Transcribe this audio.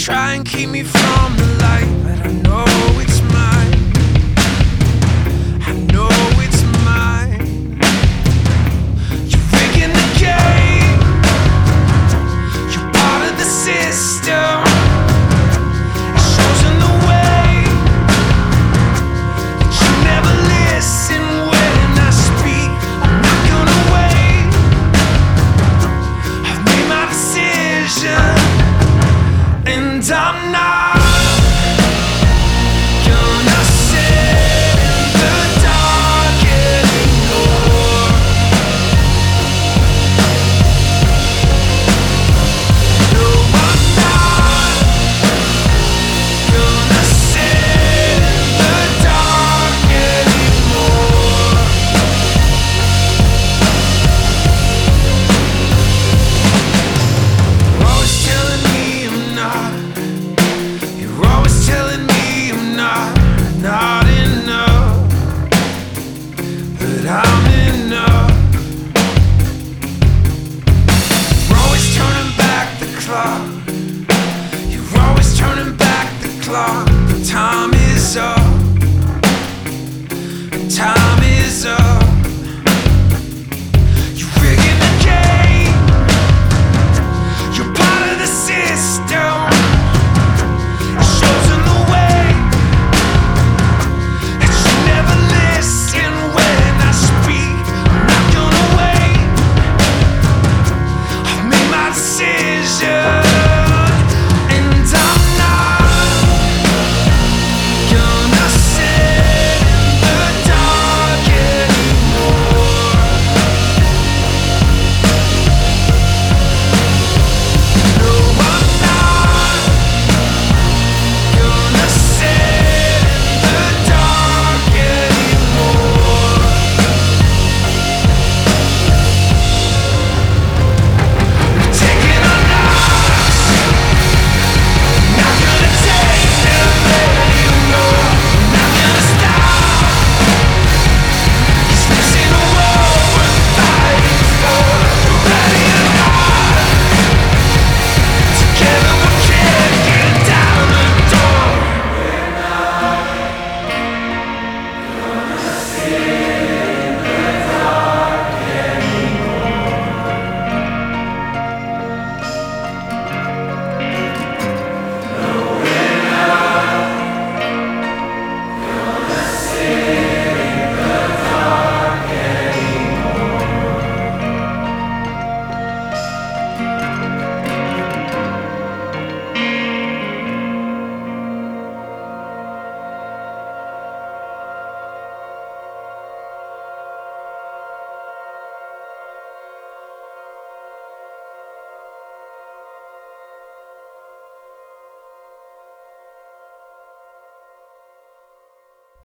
try and keep me from the light, but I know it's mine. I know it's mine. You're rigging the game. You're part of the system. It shows in the way that you never listen when I speak. I'm not gonna wait. I've made my decision, and I'm not gonna sit in the dark anymore. No, I'm not gonna sit in the dark anymore. You're always telling me I'm not. You're always telling me I'm not enough, but I'm enough. You're always turning back the clock. You're always turning back the clock. But time is up. Time is up.